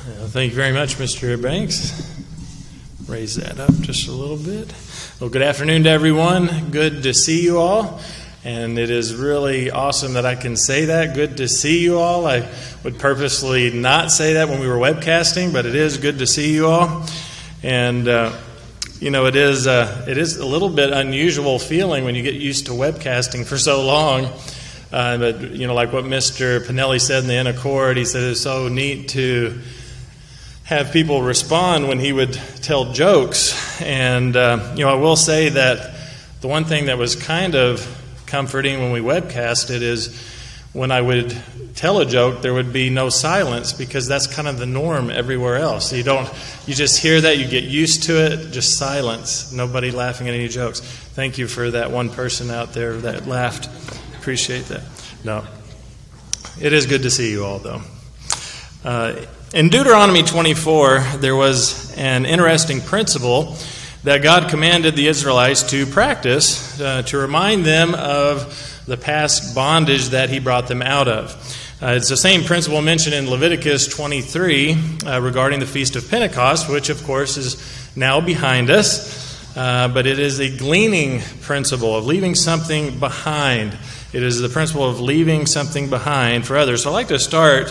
Thank you very much, Mr. Banks. Raise that up just a little bit. Well, good afternoon to everyone. Good to see you all. And it is really awesome that I can say that. Good to see you all. I would purposely not say that when we were webcasting, but it is good to see you all. And, it is a little bit unusual feeling when you get used to webcasting for so long. But, like what Mr. Pinelli said in the end accord, he said it's so neat to have people respond when he would tell jokes. And, I will say that the one thing that was kind of comforting when we webcasted is when I would tell a joke, there would be no silence, because that's kind of the norm everywhere else. You just hear that, you get used to it, just silence, nobody laughing at any jokes. Thank you for that one person out there that laughed. Appreciate that. No, it is good to see you all, though. In Deuteronomy 24, there was an interesting principle that God commanded the Israelites to practice to remind them of the past bondage that He brought them out of. It's the same principle mentioned in Leviticus 23 regarding the Feast of Pentecost, which, of course, is now behind us. But it is a gleaning principle of leaving something behind. It is the principle of leaving something behind for others. So I'd like to start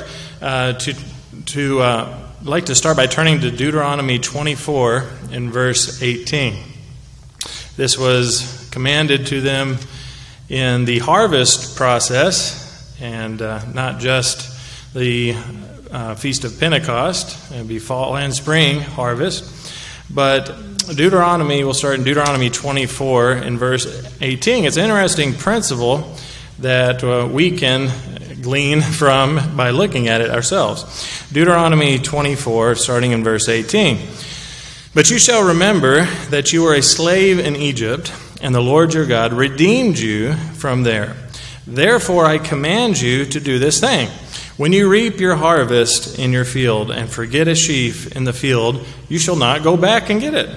by turning to Deuteronomy 24 in verse 18. This was commanded to them in the harvest process, and not just the Feast of Pentecost. It would be fall and spring harvest. But we'll start in Deuteronomy 24 in verse 18. It's an interesting principle that we can glean from by looking at it ourselves. Deuteronomy 24, starting in verse 18. But you shall remember that you were a slave in Egypt, and the Lord your God redeemed you from there. Therefore I command you to do this thing. When you reap your harvest in your field and forget a sheaf in the field, you shall not go back and get it.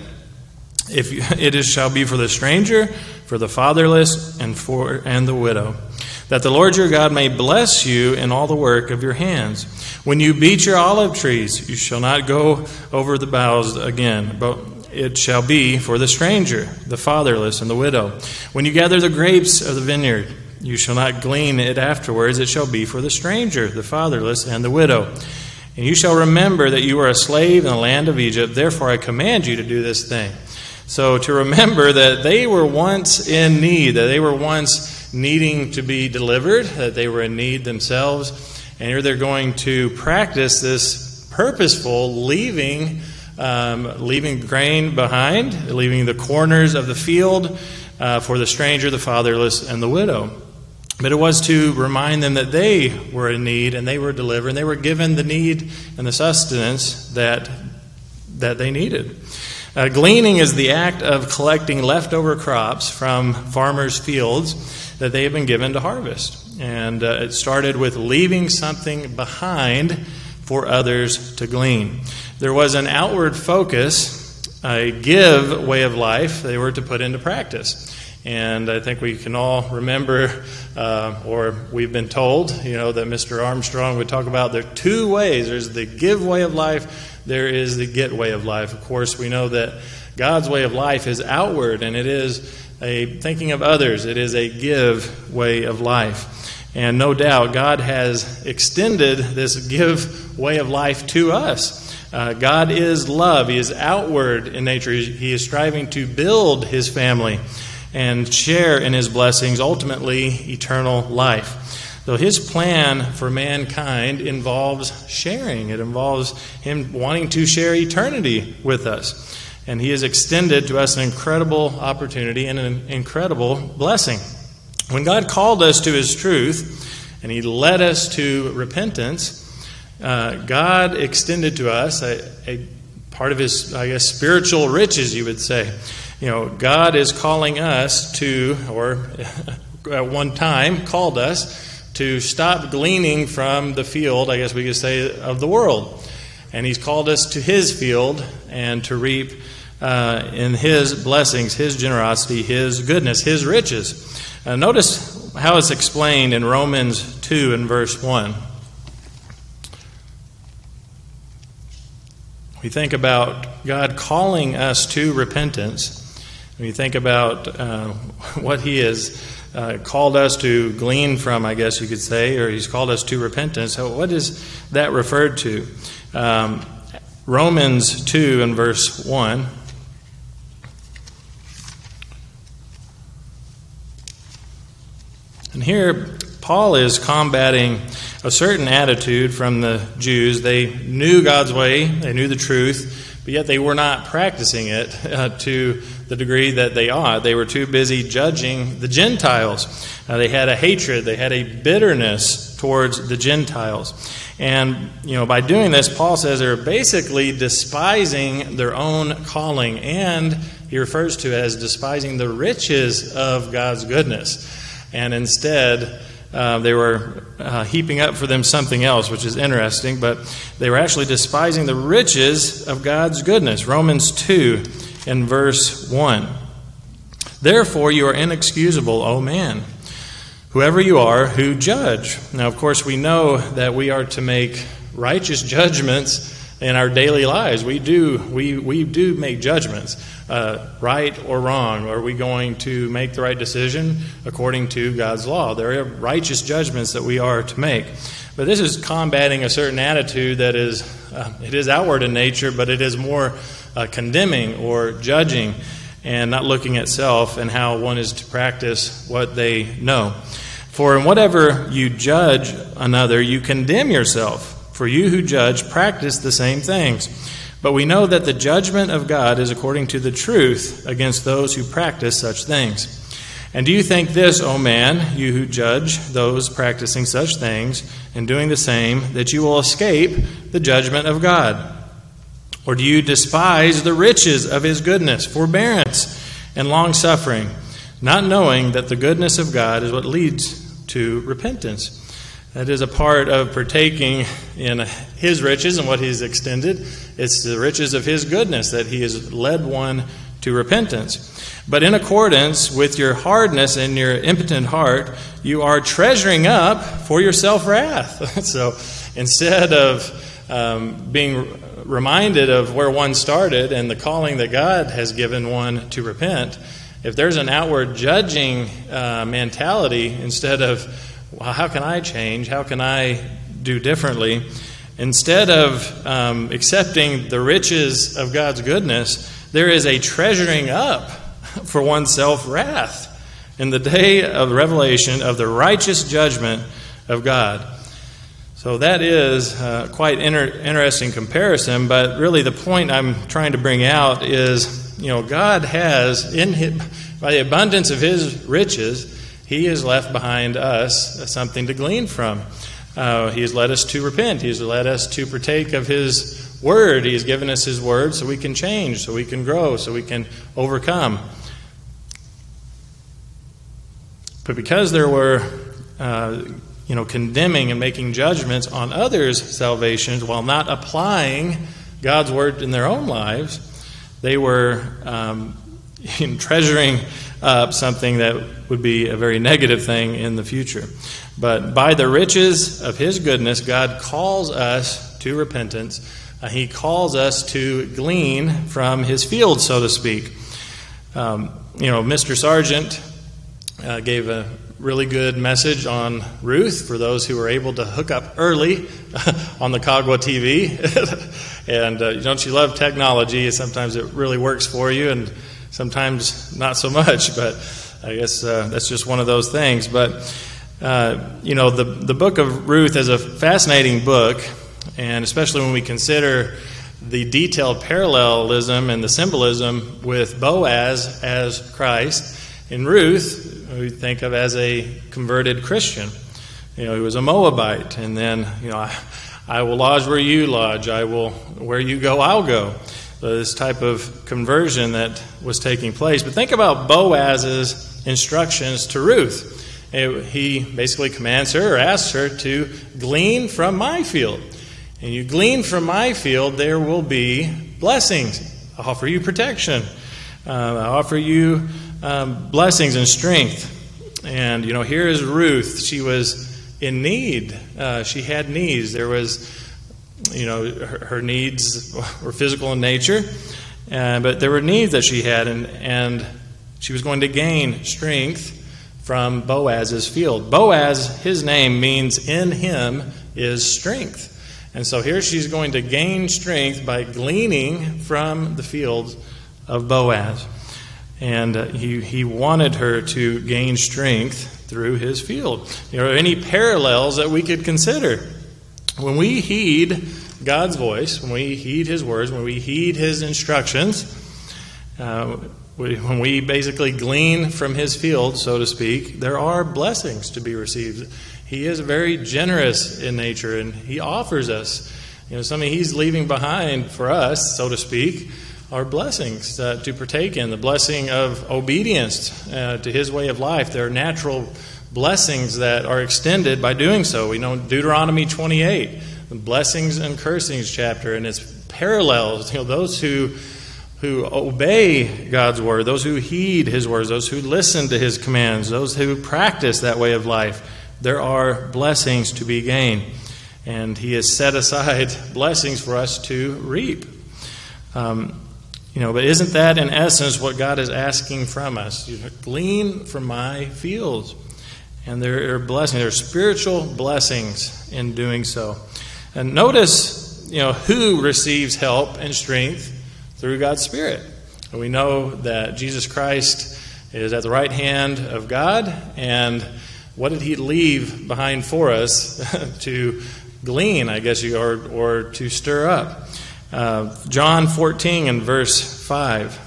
It shall be for the stranger, for the fatherless, and the widow, that the Lord your God may bless you in all the work of your hands. When you beat your olive trees, you shall not go over the boughs again, but it shall be for the stranger, the fatherless, and the widow. When you gather the grapes of the vineyard, you shall not glean it afterwards. It shall be for the stranger, the fatherless, and the widow. And you shall remember that you were a slave in the land of Egypt. Therefore I command you to do this thing. So to remember that they were once in need, that they were once needing to be delivered, that they were in need themselves. And here they're going to practice this purposeful leaving grain behind, leaving the corners of the field for the stranger, the fatherless, and the widow. But it was to remind them that they were in need and they were delivered and they were given the need and the sustenance that they needed. Gleaning is the act of collecting leftover crops from farmers' fields that they have been given to harvest. And it started with leaving something behind for others to glean. There was an outward focus, a give way of life they were to put into practice. And I think we can all remember, or we've been told, that Mr. Armstrong would talk about there are two ways. There's the give way of life, there is the get way of life. Of course, we know that God's way of life is outward, and it is a thinking of others. It is a give way of life. And no doubt, God has extended this give way of life to us. God is love. He is outward in nature. He is striving to build His family and share in His blessings, ultimately eternal life. So His plan for mankind involves sharing. It involves Him wanting to share eternity with us. And He has extended to us an incredible opportunity and an incredible blessing. When God called us to His truth and He led us to repentance, God extended to us a part of His, spiritual riches, you would say. God is calling us to, or at one time called us to stop gleaning from the field, I guess we could say, of the world. And He's called us to His field and to reap in His blessings, His generosity, His goodness, His riches. Notice how it's explained in Romans 2 and verse 1. We think about God calling us to repentance. We think about what He has called us to glean from, I guess you could say, or He's called us to repentance. So what is that referred to? Romans 2 and verse 1. And here, Paul is combating a certain attitude from the Jews. They knew God's way, they knew the truth, but yet they were not practicing it to the degree that they ought. They were too busy judging the Gentiles. They had a hatred, they had a bitterness towards the Gentiles. And, by doing this, Paul says they're basically despising their own calling, and he refers to it as despising the riches of God's goodness. And instead, they were heaping up for them something else, which is interesting, but they were actually despising the riches of God's goodness. Romans 2 and verse 1. Therefore you are inexcusable, O man, whoever you are who judge. Now, of course, we know that we are to make righteous judgments in our daily lives. We do make judgments, right or wrong. Are we going to make the right decision according to God's law? There are righteous judgments that we are to make. But this is combating a certain attitude that is, it is outward in nature, but it is more condemning or judging and not looking at self and how one is to practice what they know. For in whatever you judge another, you condemn yourself. For you who judge practice the same things. But we know that the judgment of God is according to the truth against those who practice such things. And do you think this, O man, you who judge those practicing such things and doing the same, that you will escape the judgment of God? Or do you despise the riches of His goodness, forbearance, and long-suffering, not knowing that the goodness of God is what leads to repentance? That is a part of partaking in His riches and what He's extended. It's the riches of His goodness that He has led one to repentance. But in accordance with your hardness and your impotent heart, you are treasuring up for yourself wrath. So instead of being reminded of where one started and the calling that God has given one to repent, if there's an outward judging mentality, instead of, well, how can I change? How can I do differently? Instead of accepting the riches of God's goodness, there is a treasuring up for oneself wrath in the day of revelation of the righteous judgment of God. So that is quite interesting comparison, but really the point I'm trying to bring out is, God has, by the abundance of His riches, He has left behind us something to glean from. He has led us to repent. He has led us to partake of His Word. He has given us His Word so we can change, so we can grow, so we can overcome. But because there were, condemning and making judgments on others' salvations while not applying God's Word in their own lives, they were treasuring up something that would be a very negative thing in the future. But by the riches of His goodness, God calls us to repentance. He calls us to glean from His field, so to speak. Mr. Sargent gave a really good message on Ruth for those who were able to hook up early on the Kagwa TV. And don't you love technology? Sometimes it really works for you, and sometimes not so much, but I guess that's just one of those things. But, the book of Ruth is a fascinating book, and especially when we consider the detailed parallelism and the symbolism with Boaz as Christ. In Ruth, we think of as a converted Christian. He was a Moabite, and then, I will lodge where you lodge. Where you go, I'll go. This type of conversion that was taking place. But think about Boaz's instructions to Ruth. He basically commands her or asks her to glean from my field. And you glean from my field, there will be blessings. I'll offer you protection. I'll offer you blessings and strength. And, here is Ruth. She was in need. She had needs. There was Her needs were physical in nature, but there were needs that she had, and she was going to gain strength from Boaz's field. Boaz, his name means in him is strength. And so here she's going to gain strength by gleaning from the fields of Boaz. And he wanted her to gain strength through his field. Any parallels that we could consider? When we heed God's voice, when we heed His words, when we heed His instructions, when we basically glean from His field, so to speak, there are blessings to be received. He is very generous in nature, and He offers us, something He's leaving behind for us, so to speak, are blessings to partake in. The blessing of obedience to His way of life. There are natural blessings that are extended by doing so. We know Deuteronomy 28, the blessings and cursings chapter, and its parallels. Those who obey God's word, those who heed His words, those who listen to His commands, those who practice that way of life, there are blessings to be gained. And He has set aside blessings for us to reap. But isn't that in essence what God is asking from us? Glean from my fields. And there are blessings, there are spiritual blessings in doing so. And notice, who receives help and strength through God's Spirit. And we know that Jesus Christ is at the right hand of God, and what did He leave behind for us to glean, I guess, or to stir up? John 14 and verse 5.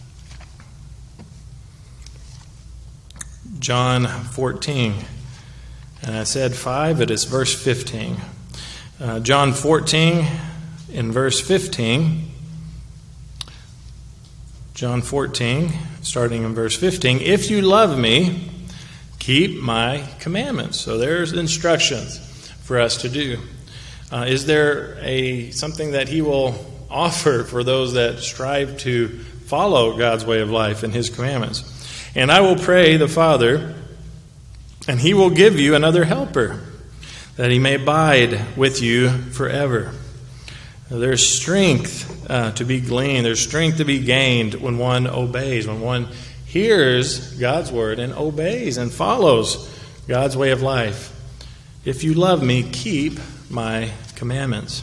John 14. And I said 5, it is verse 15. John 14 in verse 15. John 14, starting in verse 15. If you love me, keep my commandments. So there's instructions for us to do. Is there something that He will offer for those that strive to follow God's way of life and His commandments? And I will pray the Father, and He will give you another helper, that He may abide with you forever. There's strength to be gleaned. There's strength to be gained when one obeys, when one hears God's word and obeys and follows God's way of life. If you love me, keep my commandments.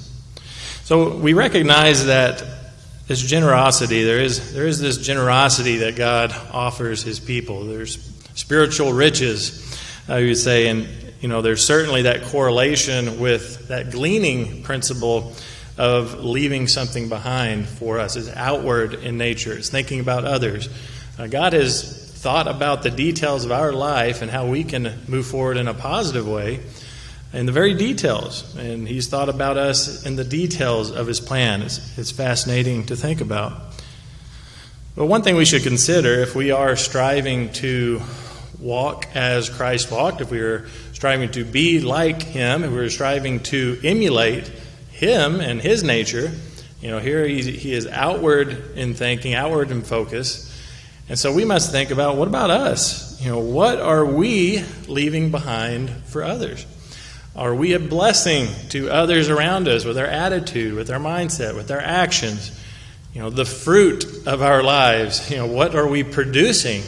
So we recognize that this generosity, there is this generosity that God offers His people. There's spiritual riches, you would say, and there's certainly that correlation with that gleaning principle of leaving something behind for us. It's outward in nature. It's thinking about others. God has thought about the details of our life and how we can move forward in a positive way in the very details. And He's thought about us in the details of His plan. It's fascinating to think about. But one thing we should consider, if we are striving to walk as Christ walked, if we are striving to be like Him, if we're striving to emulate Him and His nature, here he is outward in thinking, outward in focus. And so we must think about, what about us? What are we leaving behind for others? Are we a blessing to others around us with our attitude, with our mindset, with our actions? The fruit of our lives, what are we producing?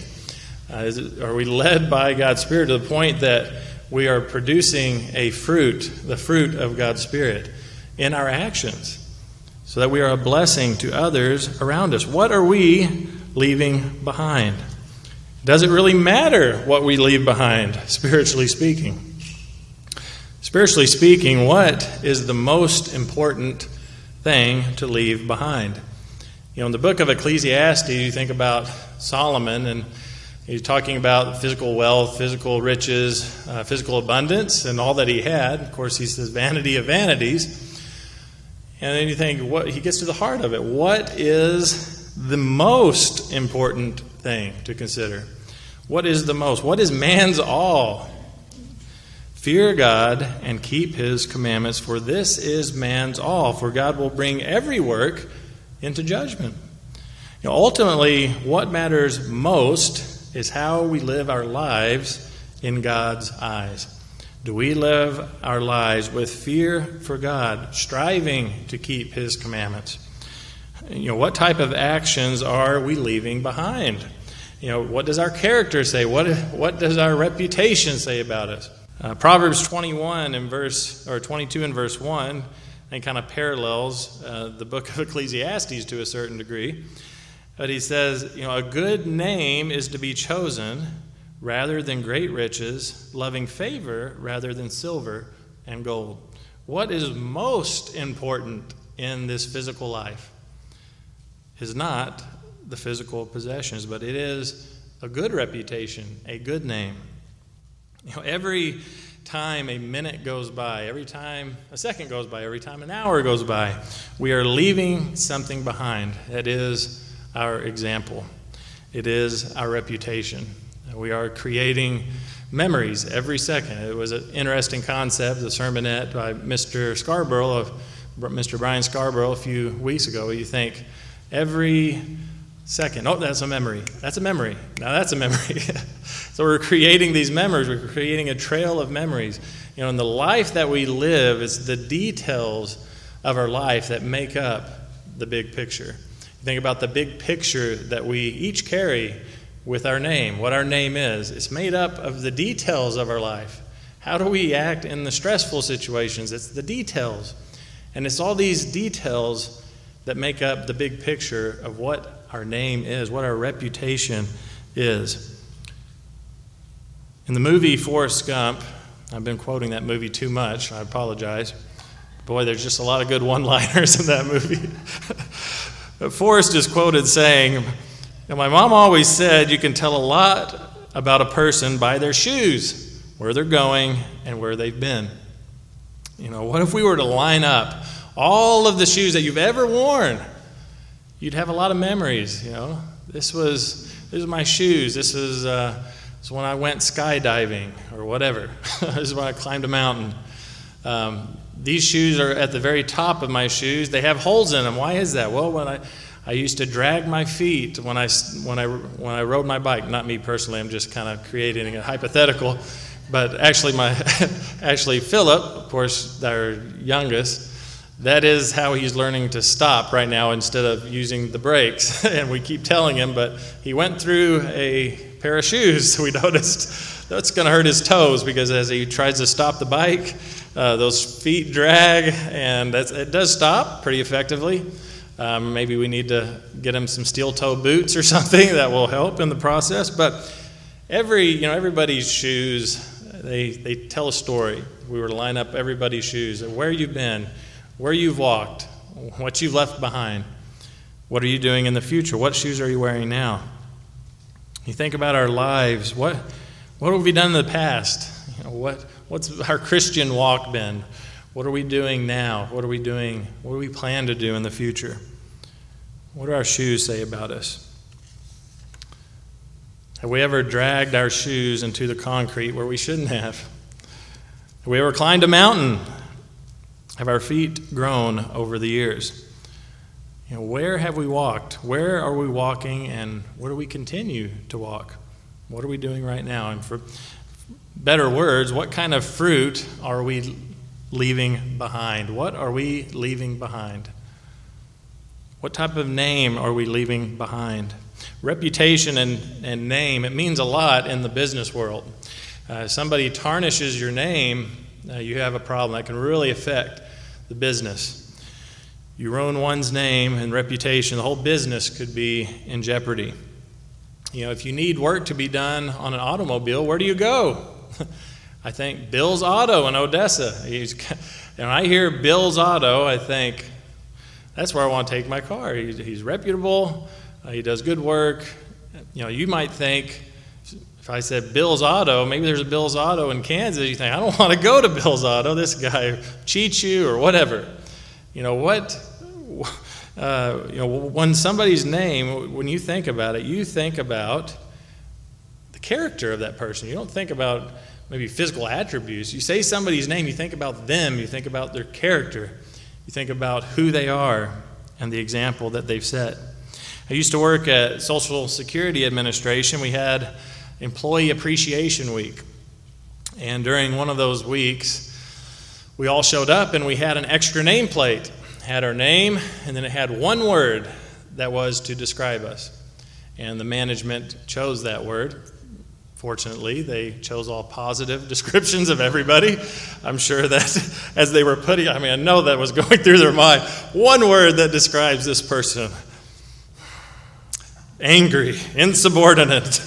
Are we led by God's Spirit to the point that we are producing the fruit of God's Spirit in our actions, so that we are a blessing to others around us? What are we leaving behind? Does it really matter what we leave behind, spiritually speaking? Spiritually speaking, what is the most important thing to leave behind? In the book of Ecclesiastes, you think about Solomon, and he's talking about physical wealth, physical riches, physical abundance, and all that he had. Of course, he says vanity of vanities. And then you think, he gets to the heart of it. What is the most important thing to consider? What is the most? What is man's all? Fear God and keep His commandments, for this is man's all. For God will bring every work into judgment. Ultimately, what matters most is how we live our lives in God's eyes. Do we live our lives with fear for God, striving to keep His commandments? What type of actions are we leaving behind? What does our character say? What does our reputation say about us? Proverbs 22 and verse 1, and kind of parallels the book of Ecclesiastes to a certain degree. But he says, a good name is to be chosen rather than great riches, loving favor rather than silver and gold. What is most important in this physical life is not the physical possessions, but it is a good reputation, a good name. Every time a minute goes by, every time a second goes by, every time an hour goes by, we are leaving something behind. It is our example. It is our reputation. We are creating memories every second. It was an interesting concept, the sermonette by Mr. Brian Scarborough a few weeks ago. You think every second, that's a memory. That's a memory. Now that's a memory. So we're creating these memories. We're creating a trail of memories. In the life that we live, it's the details of our life that make up the big picture. Think about the big picture that we each carry with our name, what our name is. It's made up of the details of our life. How do we act in the stressful situations? It's the details. And it's all these details that make up the big picture of what our name is, what our reputation is. In the movie Forrest Gump, I've been quoting that movie too much, I apologize. Boy, there's just a lot of good one-liners in that movie. Forrest is quoted saying, my mom always said you can tell a lot about a person by their shoes, where they're going and where they've been. What if we were to line up all of the shoes that you've ever worn? You'd have a lot of memories. This was my shoes. This is when I went skydiving or whatever. This is when I climbed a mountain. These shoes are at the very top of my shoes. They have holes in them. Why is that? Well, when I used to drag my feet when I rode my bike. Not me personally. I'm just kind of creating a hypothetical. But actually Philip, of course, our youngest, that is how he's learning to stop right now instead of using the brakes. And we keep telling him, but he went through a pair of shoes. So we noticed that's going to hurt his toes because as he tries to stop the bike, those feet drag, and it does stop pretty effectively. Maybe we need to get him some steel toe boots or something that will help in the process. But everybody's shoes, they tell a story. We were to line up everybody's shoes, where you've been, where you've walked, what you've left behind. What are you doing in the future? What shoes are you wearing now? You think about our lives. What have we done in the past? What's our Christian walk been? What are we doing now? What are we doing? What do we plan to do in the future? What do our shoes say about us? Have we ever dragged our shoes into the concrete where we shouldn't have? Have we ever climbed a mountain? Have our feet grown over the years? Where have we walked? Where are we walking, and where do we continue to walk? What are we doing right now? And for better words, what kind of fruit are we leaving behind? What are we leaving behind? What type of name are we leaving behind? Reputation and name, it means a lot in the business world. Somebody tarnishes your name, you have a problem that can really affect the business. You ruin one's name and reputation, the whole business could be in jeopardy. If you need work to be done on an automobile, where do you go? I think Bill's Auto in Odessa. When I hear Bill's Auto, I think, that's where I want to take my car. He's reputable. He does good work. You might think, if I said Bill's Auto, maybe there's a Bill's Auto in Kansas. You think, I don't want to go to Bill's Auto. This guy cheats you or whatever. When somebody's name, when you think about it, you think about the character of that person. You don't think about maybe physical attributes. You say somebody's name, you think about them. You think about their character. You think about who they are and the example that they've set. I used to work at Social Security Administration. We had Employee Appreciation Week. And during one of those weeks, we all showed up and we had an extra nameplate. Had our name, and then it had one word that was to describe us. And the management chose that word. Fortunately, they chose all positive descriptions of everybody. I'm sure that as they were I know that was going through their mind. One word that describes this person: angry, insubordinate,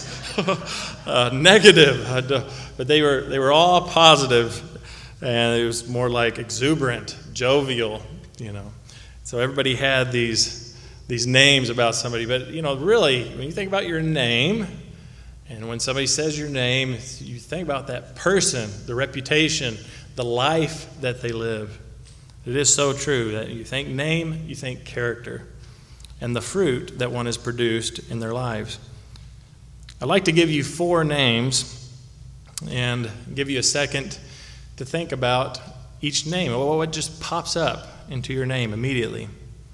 negative. But they were all positive, and it was more like exuberant, jovial, So everybody had these names about somebody. But, really, when you think about your name, and when somebody says your name, you think about that person, the reputation, the life that they live. It is so true that you think name, you think character, and the fruit that one has produced in their lives. I'd like to give you 4 names and give you a second to think about each name. What just pops up into your name immediately?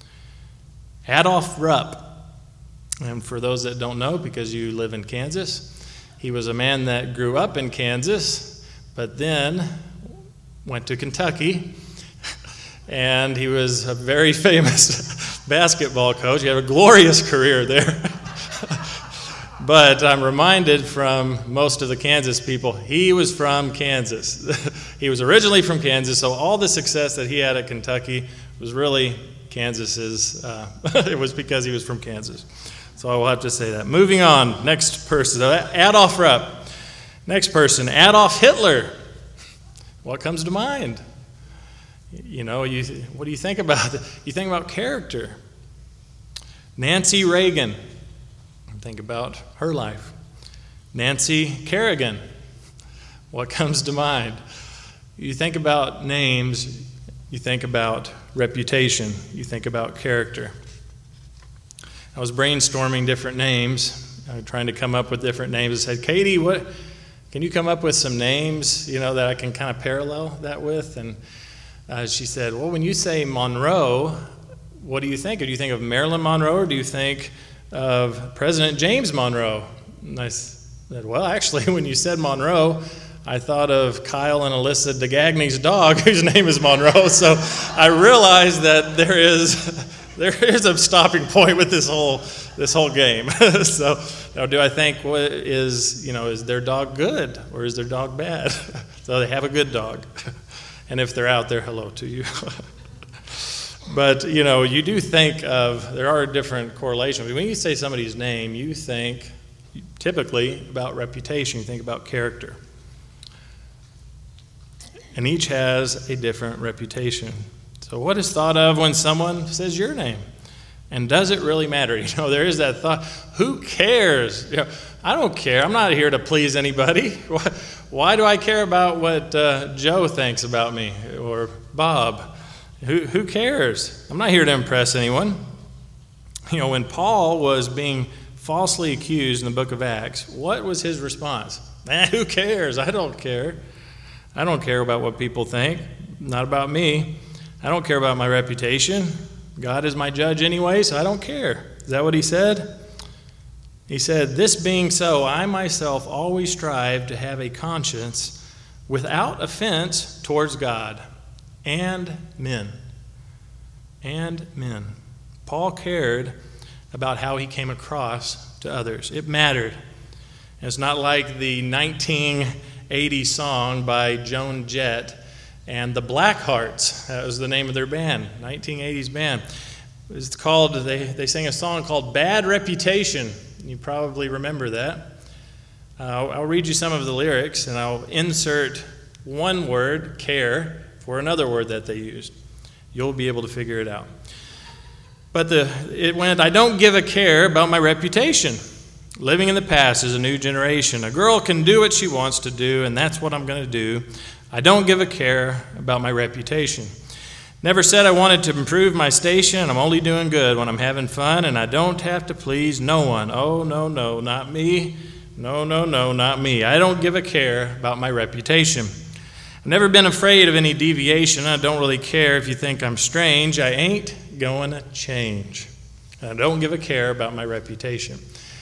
Adolph Rupp. And for those that don't know, because you live in Kansas, he was a man that grew up in Kansas, but then went to Kentucky, and he was a very famous basketball coach. He had a glorious career there. But I'm reminded from most of the Kansas people, he was from Kansas. He was originally from Kansas, so all the success that he had at Kentucky was really Kansas's. It was because he was from Kansas. So I will have to say that. Moving on, next person, Adolph Rupp. Next person, Adolf Hitler. What comes to mind? What do you think about? You think about character. Nancy Reagan. Think about her life. Nancy Kerrigan. What comes to mind? You think about names, you think about reputation, you think about character. I was brainstorming different names, trying to come up with different names. I said, Katie, can you come up with some names, that I can kind of parallel that with? And she said, well, when you say Monroe, what do you think? Do you think of Marilyn Monroe, or do you think of President James Monroe? And I said, well, actually, when you said Monroe, I thought of Kyle and Alyssa DeGagne's dog, whose name is Monroe. So I realized that there is a stopping point with this whole game. So now, do I think is their dog good or is their dog bad? So they have a good dog, and if they're out there, hello to you. But you do think of, there are different correlations. When you say somebody's name, you think typically about reputation. You think about character. And each has a different reputation. So what is thought of when someone says your name? And does it really matter? There is that thought, who cares? I don't care. I'm not here to please anybody. Why do I care about what Joe thinks about me or Bob? Who cares? I'm not here to impress anyone. When Paul was being falsely accused in the book of Acts, what was his response? Who cares? I don't care. I don't care about what people think. Not about me. I don't care about my reputation. God is my judge anyway, so I don't care. Is that what he said? He said, this being so, I myself always strive to have a conscience without offense towards God and men. And men. Paul cared about how he came across to others. It mattered. And it's not like the 1980 song by Joan Jett and the Blackhearts. That was the name of their band, 1980s band. It's called, they sang a song called Bad Reputation. You probably remember that. I'll read you some of the lyrics, and I'll insert one word, care, for another word that they used. You'll be able to figure it out. But it went, I don't give a care about my reputation. Living in the past is a new generation. A girl can do what she wants to do, and that's what I'm going to do. I don't give a care about my reputation. Never said I wanted to improve my station. I'm only doing good when I'm having fun, and I don't have to please no one. Oh, no, not me. No, not me. I don't give a care about my reputation. I've never been afraid of any deviation. I don't really care if you think I'm strange. I ain't going to change. I don't give a care about my reputation.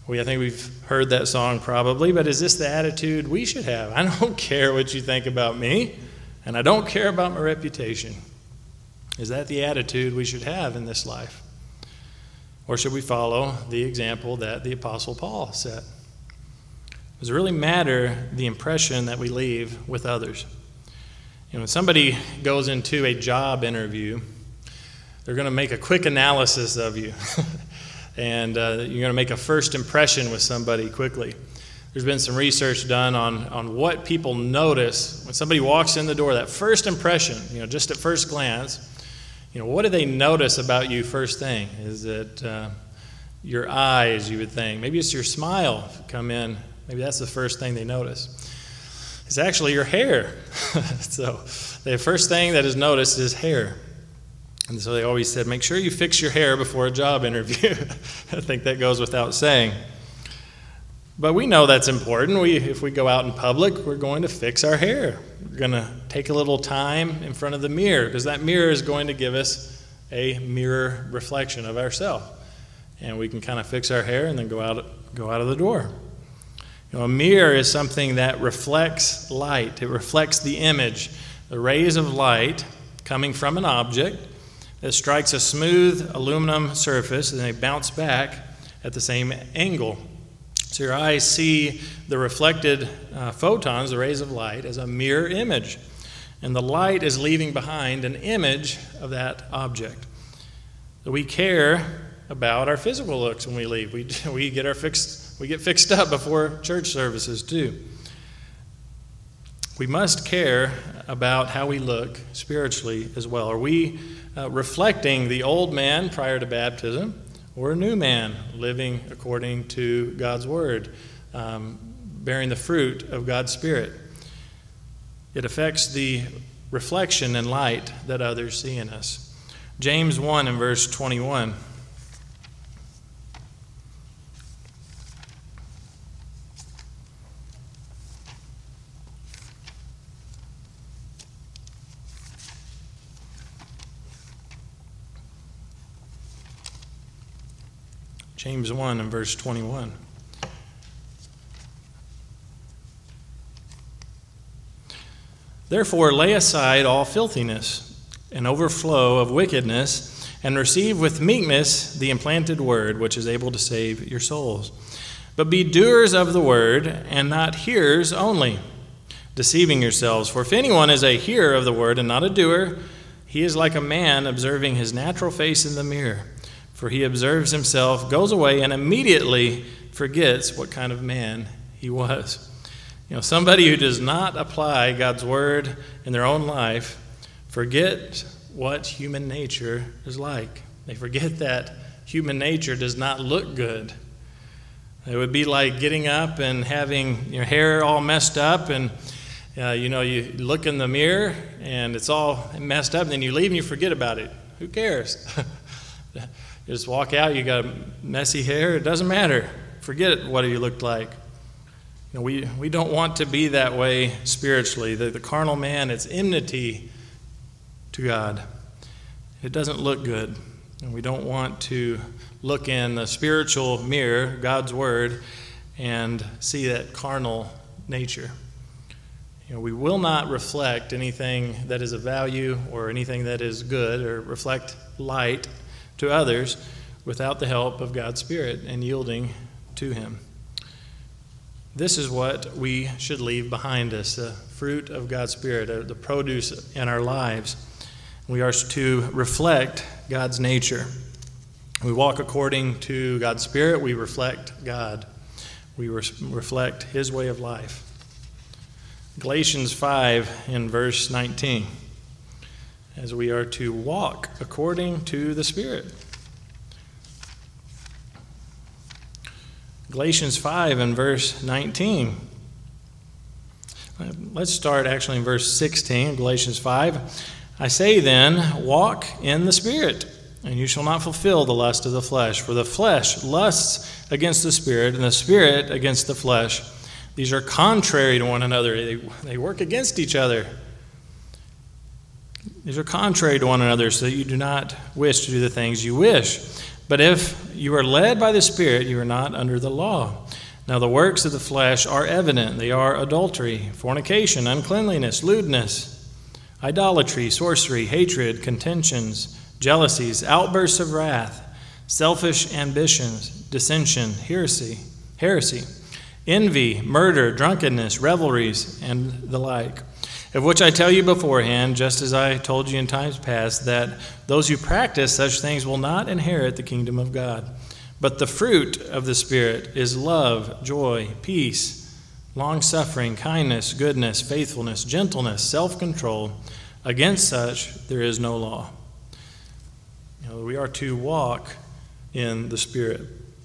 I think we've heard that song probably, but is this the attitude we should have? I don't care what you think about me, and I don't care about my reputation. Is that the attitude we should have in this life? Or should we follow the example that the Apostle Paul set? Does it really matter the impression that we leave with others? When somebody goes into a job interview, they're going to make a quick analysis of you. And you're going to make a first impression with somebody quickly. There's been some research done on what people notice when somebody walks in the door, that first impression, just at first glance. What do they notice about you first thing? Is it your eyes, you would think? Maybe it's your smile if you come in. Maybe that's the first thing they notice. It's actually your hair. So the first thing that is noticed is hair. And so they always said, make sure you fix your hair before a job interview. I think that goes without saying. But we know that's important. If we go out in public, we're going to fix our hair. We're going to take a little time in front of the mirror, because that mirror is going to give us a mirror reflection of ourselves. And we can kind of fix our hair and then go out of the door. A mirror is something that reflects light. It reflects the image, the rays of light coming from an object that strikes a smooth aluminum surface, and they bounce back at the same angle. So your eyes see the reflected photons, the rays of light, as a mirror image. And the light is leaving behind an image of that object. So we care about our physical looks when we leave. We get fixed up before church services too. We must care about how we look spiritually as well. Are we reflecting the old man prior to baptism, or a new man living according to God's word, bearing the fruit of God's Spirit? It affects the reflection and light that others see in us. James 1 and verse 21. James 1 and verse 21. Therefore lay aside all filthiness and overflow of wickedness, and receive with meekness the implanted word, which is able to save your souls. But be doers of the word, and not hearers only, deceiving yourselves. For if anyone is a hearer of the word and not a doer, he is like a man observing his natural face in the mirror. For he observes himself, goes away, and immediately forgets what kind of man he was. Somebody who does not apply God's word in their own life forget what human nature is like. They forget that human nature does not look good. It would be like getting up and having your hair all messed up, and you look in the mirror and it's all messed up, and then you leave and you forget about it. Who cares? You just walk out, you got messy hair, it doesn't matter. Forget what you looked like. We don't want to be that way spiritually. The carnal man, it's enmity to God. It doesn't look good. And we don't want to look in the spiritual mirror, God's word, and see that carnal nature. We will not reflect anything that is of value or anything that is good, or reflect light to others without the help of God's Spirit and yielding to Him. This is what we should leave behind us, the fruit of God's Spirit, the produce in our lives. We are to reflect God's nature. We walk according to God's Spirit. We reflect God. We reflect His way of life. Galatians 5 in verse 19. As we are to walk according to the Spirit. Galatians 5 and verse 19. Let's start actually in verse 16, Galatians 5. I say then, walk in the Spirit, and you shall not fulfill the lust of the flesh. For the flesh lusts against the Spirit, and the Spirit against the flesh. These are contrary to one another. They work against each other. These are contrary to one another, so that you do not wish to do the things you wish. But if you are led by the Spirit, you are not under the law. Now the works of the flesh are evident. They are adultery, fornication, uncleanliness, lewdness, idolatry, sorcery, hatred, contentions, jealousies, outbursts of wrath, selfish ambitions, dissension, heresy, envy, murder, drunkenness, revelries, and the like, of which I tell you beforehand, just as I told you in times past, that those who practice such things will not inherit the kingdom of God. But the fruit of the Spirit is love, joy, peace, long-suffering, kindness, goodness, faithfulness, gentleness, self-control. Against such there is no law. We are to walk in the Spirit.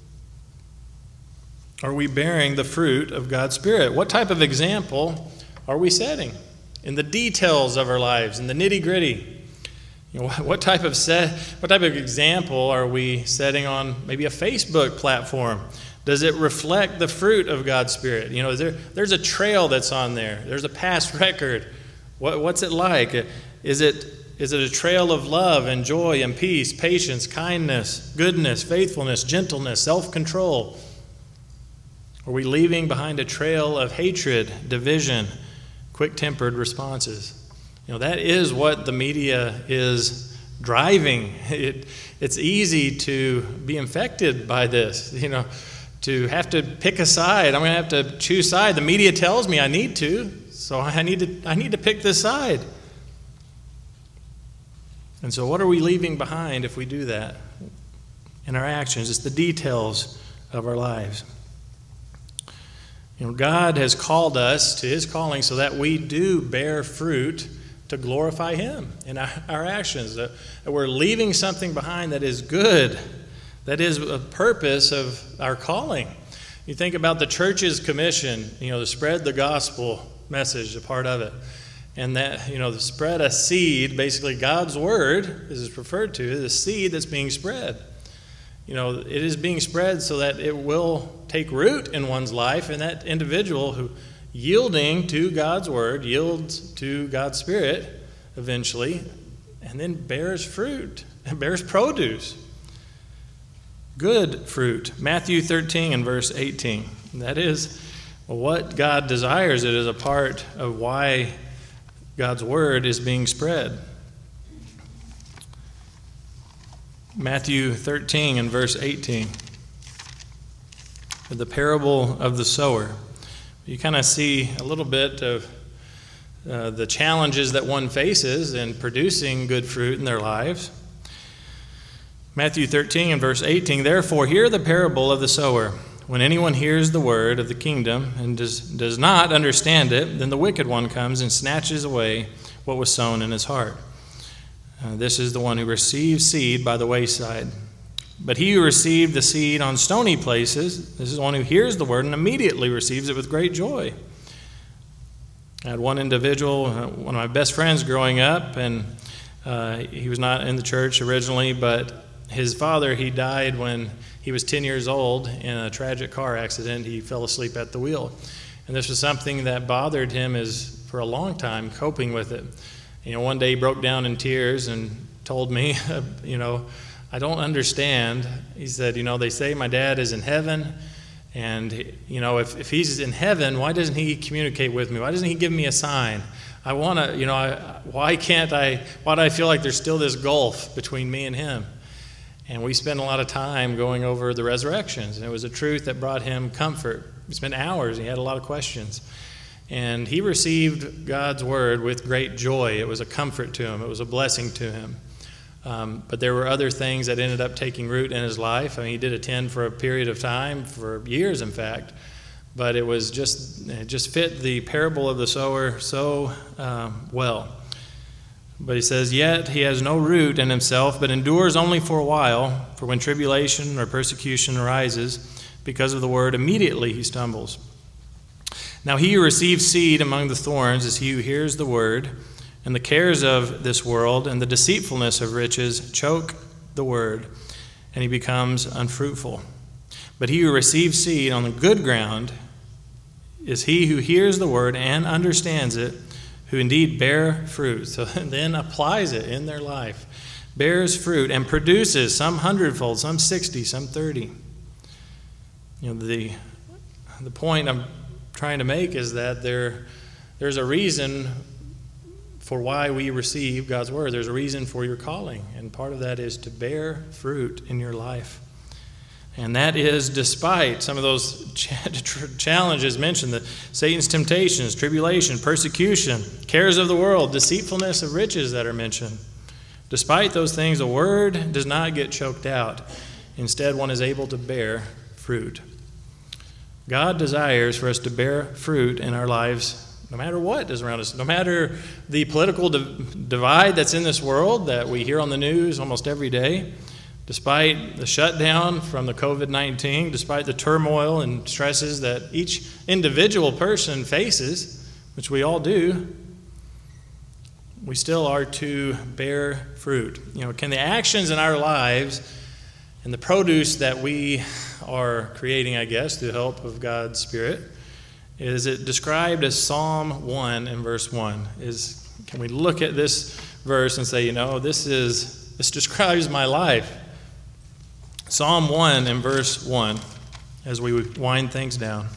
Are we bearing the fruit of God's Spirit? What type of example are we setting in the details of our lives, in the nitty-gritty? What type of example are we setting on maybe a Facebook platform? Does it reflect the fruit of God's Spirit? There's a trail that's on there. There's a past record. What's it like? Is it a trail of love and joy and peace, patience, kindness, goodness, faithfulness, gentleness, self-control? Are we leaving behind a trail of hatred, division, quick-tempered responses? That is what the media is driving. It's easy to be infected by this, to have to pick a side. I'm going to have to choose side. The media tells me I need to, so I need to pick this side. And so what are we leaving behind if we do that in our actions? It's the details of our lives. God has called us to His calling so that we do bear fruit to glorify Him in our actions, that we're leaving something behind that is good, that is a purpose of our calling. You think about the church's commission, to spread the gospel message, a part of it, and that, to spread a seed, basically God's word, as it's referred to, is a seed that's being spread. It is being spread so that it will take root in one's life, and that individual who yielding to God's word, yields to God's Spirit eventually, and then bears fruit, bears produce. Good fruit. Matthew 13 and verse 18. That is what God desires. It is a part of why God's word is being spread. Matthew 13 and verse 18. The parable of the sower. You kind of see a little bit of the challenges that one faces in producing good fruit in their lives. Matthew 13 and verse 18, therefore hear the parable of the sower. When anyone hears the word of the kingdom and does not understand it, then the wicked one comes and snatches away what was sown in his heart. This is the one who receives seed by the wayside. But he who received the seed on stony places, this is the one who hears the word and immediately receives it with great joy. I had one individual, one of my best friends growing up, and he was not in the church originally, but his father, he died when he was 10 years old in a tragic car accident. He fell asleep at the wheel. And this was something that bothered him for a long time, coping with it. One day he broke down in tears and told me, I don't understand. He said, they say my dad is in heaven, and, if he's in heaven, why doesn't he communicate with me? Why doesn't he give me a sign? I want to, why do I feel like there's still this gulf between me and him? And we spent a lot of time going over the resurrections, and it was a truth that brought him comfort. We spent hours, and he had a lot of questions. And he received God's word with great joy. It was a comfort to him. It was a blessing to him. But there were other things that ended up taking root in his life. He did attend for a period of time, for years in fact, but it just fit the parable of the sower so well. But he says, yet he has no root in himself, but endures only for a while, for when tribulation or persecution arises because of the word, immediately he stumbles. Now he who receives seed among the thorns is he who hears the word, and the cares of this world and the deceitfulness of riches choke the word, and he becomes unfruitful. But he who receives seed on the good ground is he who hears the word and understands it, who indeed bear fruit, so then applies it in their life, bears fruit and produces, some 100-fold, some 60, some 30. The point I'm trying to make is that there's a reason for why we receive God's word. There's a reason for your calling, and part of that is to bear fruit in your life. And that is despite some of those challenges mentioned, Satan's temptations, tribulation, persecution, cares of the world, deceitfulness of riches that are mentioned. Despite those things, the word does not get choked out. Instead, one is able to bear fruit. God desires for us to bear fruit in our lives no matter what is around us, no matter the political divide that's in this world that we hear on the news almost every day. Despite the shutdown from the COVID-19, despite the turmoil and stresses that each individual person faces, which we all do, we still are to bear fruit. Can the actions in our lives and the produce that we are creating, I guess, through the help of God's Spirit, is it described as Psalm 1 in verse 1? Can we look at this verse and say, this describes my life? Psalm 1 in verse 1, as we wind things down.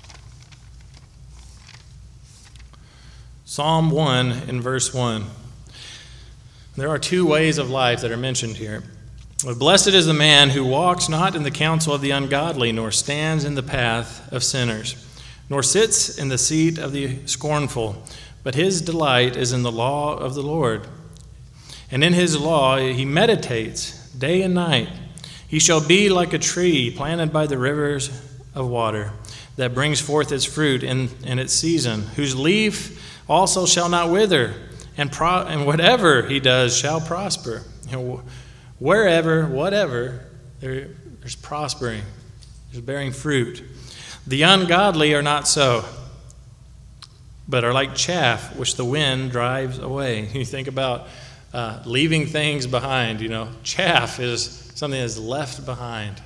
Psalm 1 in verse 1. There are two ways of life that are mentioned here. Blessed is the man who walks not in the counsel of the ungodly, nor stands in the path of sinners, nor sits in the seat of the scornful, but his delight is in the law of the Lord. And in his law he meditates day and night. He shall be like a tree planted by the rivers of water, that brings forth its fruit in its season, whose leaf also shall not wither, and whatever he does shall prosper. Whatever, there's prospering, there's bearing fruit. The ungodly are not so, but are like chaff which the wind drives away. You think about leaving things behind. Chaff is something that's left behind.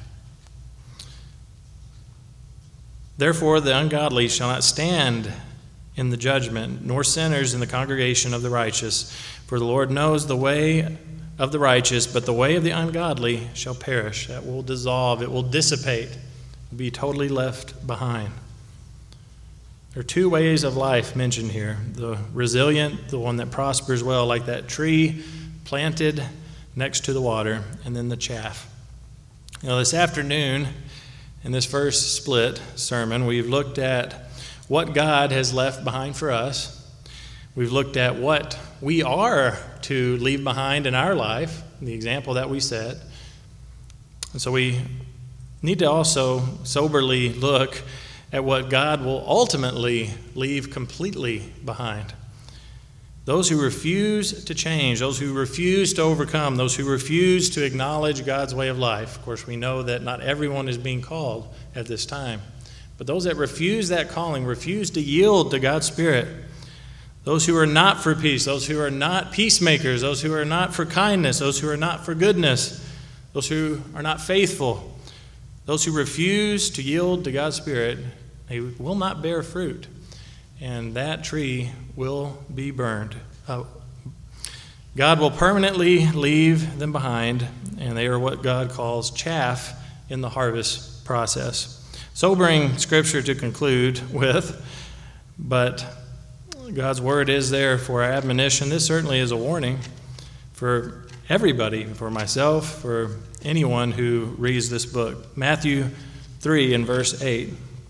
Therefore, the ungodly shall not stand in the judgment, nor sinners in the congregation of the righteous. For the Lord knows the way of the righteous, but the way of the ungodly shall perish. That will dissolve, it will dissipate, be totally left behind. There are two ways of life mentioned here. The resilient, the one that prospers well, like that tree planted next to the water, and then the chaff. This afternoon, in this first split sermon, we've looked at what God has left behind for us. We've looked at what we are to leave behind in our life, the example that we set. And so we need to also soberly look at what God will ultimately leave completely behind. Those who refuse to change, those who refuse to overcome, those who refuse to acknowledge God's way of life. Of course, we know that not everyone is being called at this time. But those that refuse that calling, refuse to yield to God's Spirit, those who are not for peace, those who are not peacemakers, those who are not for kindness, those who are not for goodness, those who are not faithful, those who refuse to yield to God's Spirit, they will not bear fruit. And that tree will be burned. God will permanently leave them behind, and they are what God calls chaff in the harvest process. Sobering scripture to conclude with, but God's word is there for our admonition. This certainly is a warning for everybody, for myself, for anyone who reads this book. Matthew 3 and verse 8.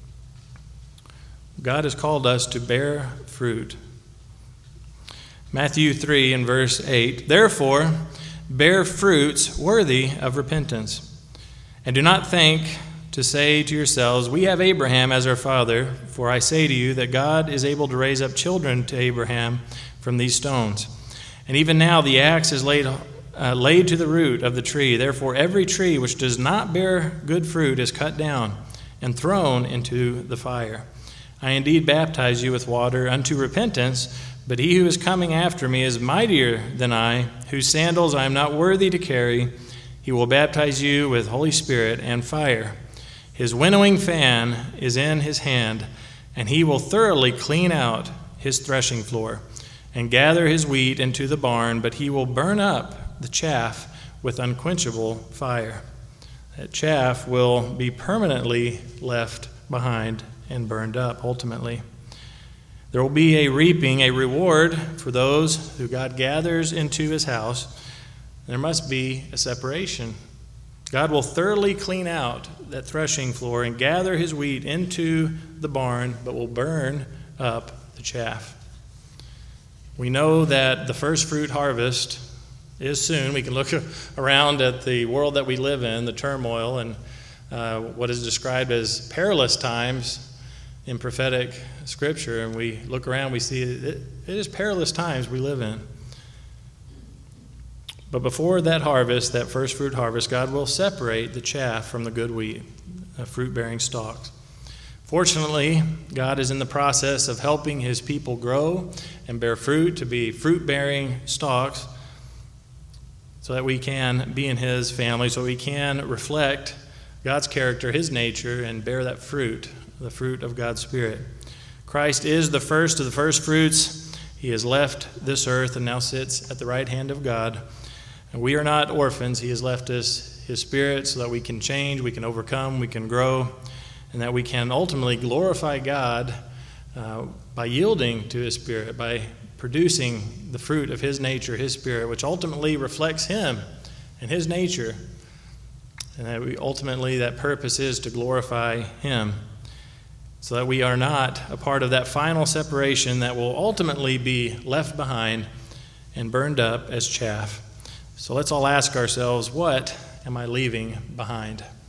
God has called us to bear fruit. Matthew 3 and verse 8. Therefore, bear fruits worthy of repentance. And do not think to say to yourselves, we have Abraham as our father, for I say to you that God is able to raise up children to Abraham from these stones. And even now the axe is laid to the root of the tree. Therefore, every tree which does not bear good fruit is cut down and thrown into the fire. I indeed baptize you with water unto repentance, but he who is coming after me is mightier than I, whose sandals I am not worthy to carry. He will baptize you with Holy Spirit and fire. His winnowing fan is in his hand, and he will thoroughly clean out his threshing floor and gather his wheat into the barn, but he will burn up the chaff with unquenchable fire. That chaff will be permanently left behind and burned up ultimately. There will be a reaping, a reward for those who God gathers into his house. There must be a separation. God will thoroughly clean out that threshing floor and gather his wheat into the barn, but will burn up the chaff. We know that the first fruit harvest is soon. We can look around at the world that we live in, the turmoil, and what is described as perilous times in prophetic scripture, and we look around, we see it is perilous times we live in. But before that harvest, that first fruit harvest, God will separate the chaff from the good wheat, fruit-bearing stalks. Fortunately, God is in the process of helping his people grow and bear fruit, to be fruit-bearing stalks, so that we can be in his family, so we can reflect God's character, his nature, and bear that fruit, the fruit of God's Spirit. Christ is the first of the first fruits. He has left this earth and now sits at the right hand of God. And we are not orphans. He has left us his Spirit so that we can change, we can overcome, we can grow, and that we can ultimately glorify God by yielding to his Spirit, by producing the fruit of his nature, his Spirit, which ultimately reflects him and his nature. And that ultimately that purpose is to glorify him, so that we are not a part of that final separation that will ultimately be left behind and burned up as chaff. So let's all ask ourselves, what am I leaving behind?